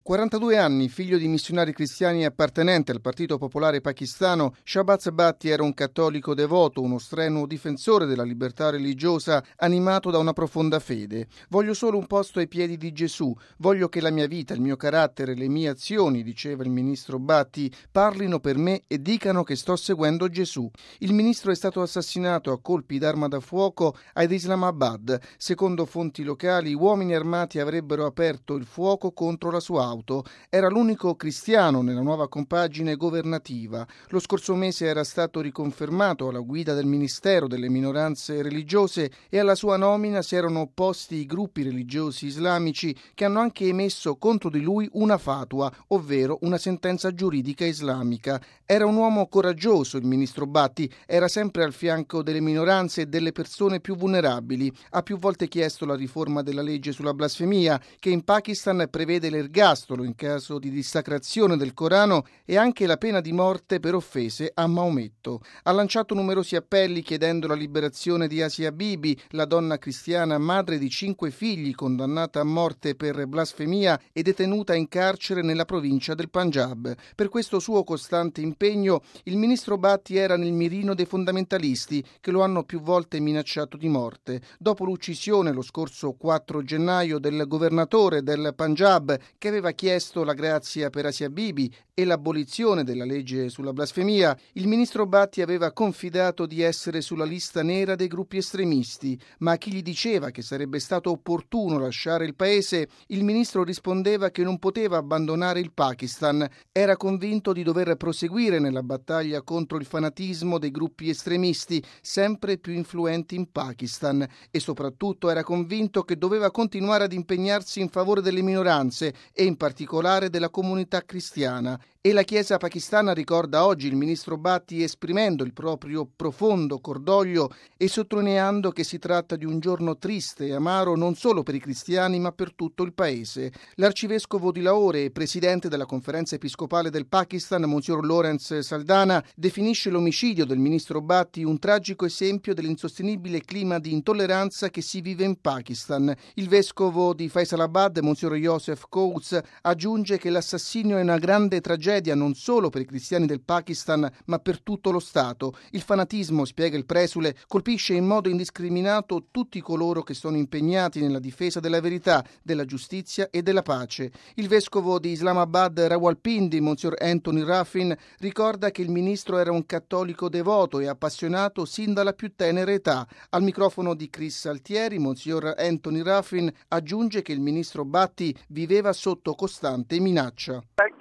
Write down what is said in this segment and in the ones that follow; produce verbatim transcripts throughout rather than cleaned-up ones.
quarantadue anni, figlio di missionari cristiani e appartenente al Partito Popolare Pakistano, Shahbaz Bhatti era un cattolico devoto, uno strenuo difensore della libertà religiosa, animato da una profonda fede. Voglio solo un posto ai piedi di Gesù, voglio che la mia vita, il mio carattere, le mie azioni, diceva il ministro Bhatti, parlino per me e dicano che sto seguendo Gesù. Il ministro è stato assassinato a colpi d'arma da fuoco ad Islamabad. Secondo fonti locali, uomini armati avrebbero aperto il fuoco contro la sua auto. Era l'unico cristiano nella nuova compagine governativa. Lo scorso mese era stato riconfermato alla guida del Ministero delle Minoranze Religiose e alla sua nomina si erano opposti i gruppi religiosi islamici che hanno anche emesso contro di lui una fatua, ovvero una sentenza giuridica islamica. Era un uomo coraggioso il ministro Bhatti, era sempre al fianco delle minoranze e delle persone più vulnerabili. Ha più volte chiesto la riforma della legge sulla blasfemia, che in Pakistan prevede l'ergastolo in caso di dissacrazione del Corano e anche la pena di morte per offese a Maometto. Ha lanciato numerosi appelli chiedendo la liberazione di Asia Bibi, la donna cristiana madre di cinque figli condannata a morte per blasfemia e detenuta in carcere nella provincia del Punjab. Per questo suo costante impegno il ministro Bhatti era nel mirino dei fondamentalisti che lo hanno più volte minacciato di morte. Dopo l'uccisione lo scorso quattro gennaio del governatore del Punjab che aveva chiesto la grazia per Asia Bibi e l'abolizione della legge sulla blasfemia, il ministro Bhatti aveva confidato di essere sulla lista nera dei gruppi estremisti, ma a chi gli diceva che sarebbe stato opportuno lasciare il paese, il ministro rispondeva che non poteva abbandonare il Pakistan, era convinto di dover proseguire nella battaglia contro il fanatismo dei gruppi estremisti sempre più influenti in Pakistan e soprattutto era convinto che doveva continuare ad impegnarsi in favore delle minoranze e in particolare della comunità cristiana. E la Chiesa pakistana ricorda oggi il ministro Bhatti esprimendo il proprio profondo cordoglio e sottolineando che si tratta di un giorno triste e amaro non solo per i cristiani ma per tutto il paese. L'arcivescovo di Lahore e presidente della conferenza episcopale del Pakistan, Monsignor Lawrence Saldana, definisce l'omicidio del ministro Bhatti un tragico esempio dell'insostenibile clima di intolleranza che si vive in Pakistan. Il vescovo di Faisalabad, Monsignor Joseph Coates, aggiunge che l'assassinio è una grande tragedia non solo per i cristiani del Pakistan, ma per tutto lo Stato. Il fanatismo, spiega il presule, colpisce in modo indiscriminato tutti coloro che sono impegnati nella difesa della verità, della giustizia e della pace. Il vescovo di Islamabad, Rawalpindi, Monsignor Anthony Ruffin, ricorda che il ministro era un cattolico devoto e appassionato sin dalla più tenera età. Al microfono di Chris Altieri, Monsignor Anthony Ruffin aggiunge che il ministro Bhatti viveva sotto costante minaccia.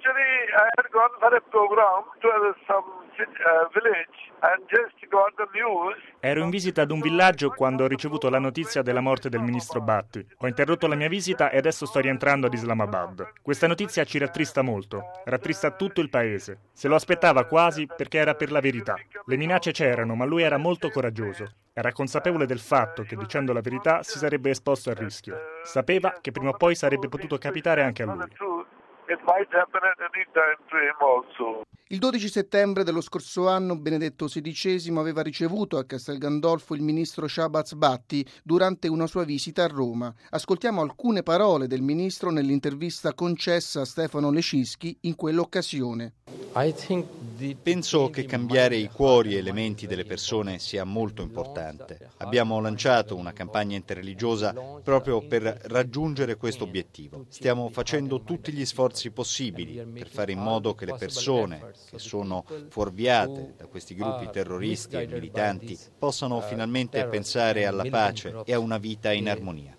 I had gone for a program to some uh, village and just got the news. Ero in visita ad un villaggio quando ho ricevuto la notizia della morte del ministro Bhatti. Ho interrotto la mia visita e adesso sto rientrando ad Islamabad. Questa notizia ci rattrista molto, rattrista tutto il paese. Se lo aspettava quasi perché era per la verità. Le minacce c'erano, ma lui era molto coraggioso. Era consapevole del fatto che dicendo la verità si sarebbe esposto al rischio. Sapeva che prima o poi sarebbe potuto capitare anche a lui. It might happen at any time to him also. Il dodici settembre dello scorso anno Benedetto sedicesimo aveva ricevuto a Castel Gandolfo il ministro Shahbaz Bhatti durante una sua visita a Roma. Ascoltiamo alcune parole del ministro nell'intervista concessa a Stefano Lecinski in quell'occasione. Penso che cambiare i cuori e le menti delle persone sia molto importante. Abbiamo lanciato una campagna interreligiosa proprio per raggiungere questo obiettivo. Stiamo facendo tutti gli sforzi possibili per fare in modo che le persone che sono fuorviate da questi gruppi terroristi e militanti possano finalmente pensare alla pace e a una vita in armonia.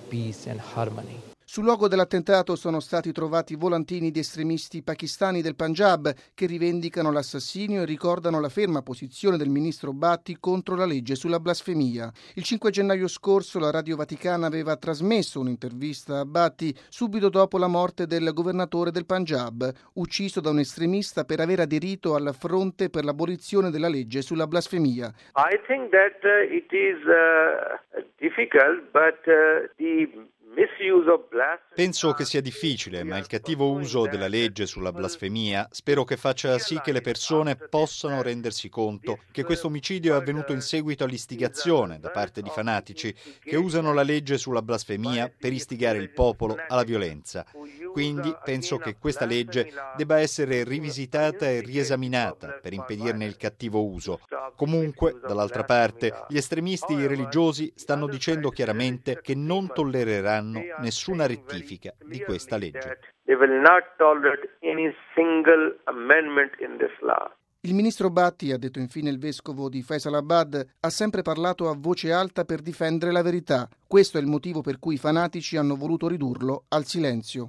Sul luogo dell'attentato sono stati trovati volantini di estremisti pakistani del Punjab che rivendicano l'assassinio e ricordano la ferma posizione del ministro Bhatti contro la legge sulla blasfemia. Il cinque gennaio scorso la Radio Vaticana aveva trasmesso un'intervista a Bhatti subito dopo la morte del governatore del Punjab, ucciso da un estremista per aver aderito al fronte per l'abolizione della legge sulla blasfemia. I think that uh, it is uh, difficult, but uh, the Penso che sia difficile, ma il cattivo uso della legge sulla blasfemia spero che faccia sì che le persone possano rendersi conto che questo omicidio è avvenuto in seguito all'istigazione da parte di fanatici che usano la legge sulla blasfemia per istigare il popolo alla violenza. Quindi penso che questa legge debba essere rivisitata e riesaminata per impedirne il cattivo uso. Comunque, dall'altra parte, gli estremisti religiosi stanno dicendo chiaramente che non tollereranno nessuna rettifica di questa legge. Il ministro Bhatti, ha detto infine il vescovo di Faisalabad, ha sempre parlato a voce alta per difendere la verità. Questo è il motivo per cui i fanatici hanno voluto ridurlo al silenzio.